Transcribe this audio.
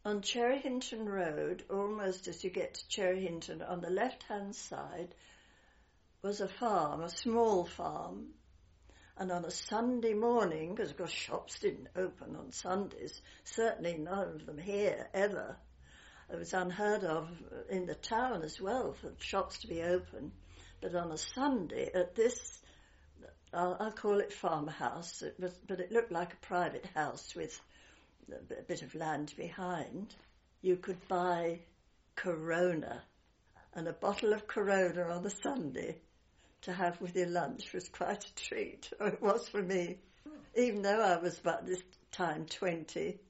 On Cherry Hinton Road, almost as you get to Cherry Hinton, on the left-hand side was a farm, a small farm. And on a Sunday morning, because of course shops didn't open on Sundays, certainly none of them here ever. It was unheard of in the town as well for shops to be open. But on a Sunday at this, I'll call it farmhouse, but it looked like a private house with a bit of land behind. You could buy Corona, and a bottle of Corona on a Sunday to have with your lunch was quite a treat. It was for me, even though I was about this time 20.